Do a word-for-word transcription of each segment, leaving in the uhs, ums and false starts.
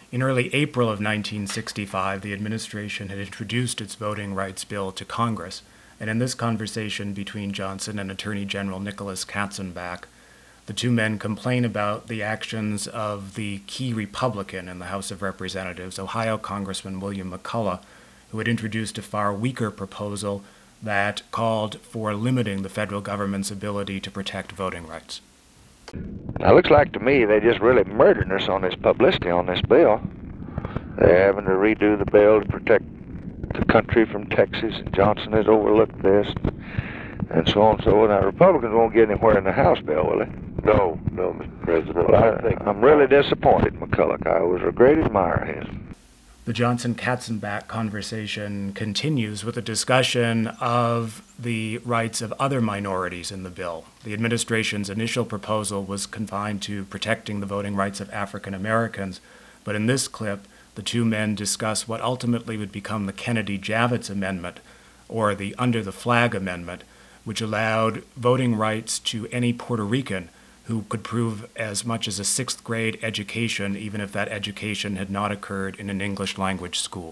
In early April of nineteen sixty-five, the administration had introduced its voting rights bill to Congress, and in this conversation between Johnson and Attorney General Nicholas Katzenbach, the two men complain about the actions of the key Republican in the House of Representatives, Ohio Congressman William McCulloch, who had introduced a far weaker proposal that called for limiting the federal government's ability to protect voting rights. Now, it looks like to me they're just really murdering us on this publicity on this bill. They're having to redo the bill to protect the country from Texas, and Johnson has overlooked this, and so on and so on. Now, Republicans won't get anywhere in the House bill, will they? No, no, Mister President. Well, I I, think I'm really disappointed, McCulloch. I was a great admirer of his. The Johnson-Katzenbach conversation continues with a discussion of the rights of other minorities in the bill. The administration's initial proposal was confined to protecting the voting rights of African Americans, but in this clip, the two men discuss what ultimately would become the Kennedy-Javits Amendment, or the Under the Flag Amendment, which allowed voting rights to any Puerto Rican who could prove as much as a sixth grade education, even if that education had not occurred in an English language school.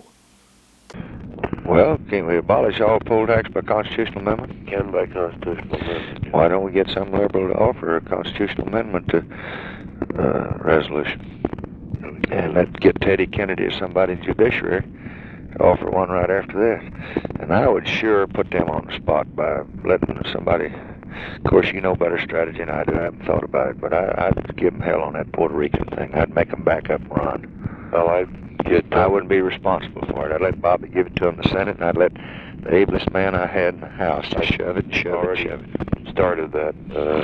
Well, can't we abolish all poll tax by constitutional amendment? Can by constitutional amendment. Why don't we get some liberal to offer a constitutional amendment to uh, resolution? And let's get Teddy Kennedy or somebody in judiciary to offer one right after this. And I would sure put them on the spot by letting somebody. Of course, you know better strategy than I do. I haven't thought about it, but I, I'd give them hell on that Puerto Rican thing. I'd make them back up and run. Well, I'd get. I wouldn't be responsible for it. I'd let Bobby give it to him in the Senate, and I'd let the ablest man I had in the House just shove it, and shove it, shove it. Started that. Uh,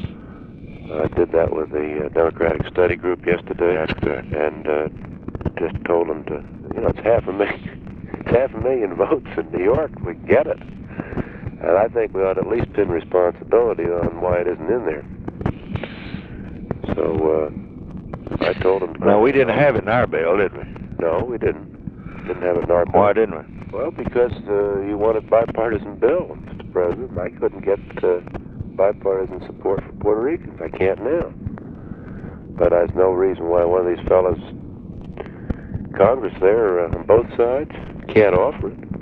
I did that with the uh, Democratic Study Group yesterday. That's good. And uh, just told them to, you know, it's half a million, it's half a million votes in New York. We get it. And I think we ought to at least pin responsibility on why it isn't in there. So uh, I told them. No, we didn't have it in our bill, did we? No, we didn't. Didn't have it in our bill. Why didn't we? Well, because uh, you wanted bipartisan bill, Mister President. I couldn't get uh, bipartisan support for Puerto Ricans. I can't now. But there's no reason why one of these fellows, Congress there uh, on both sides, can't offer it.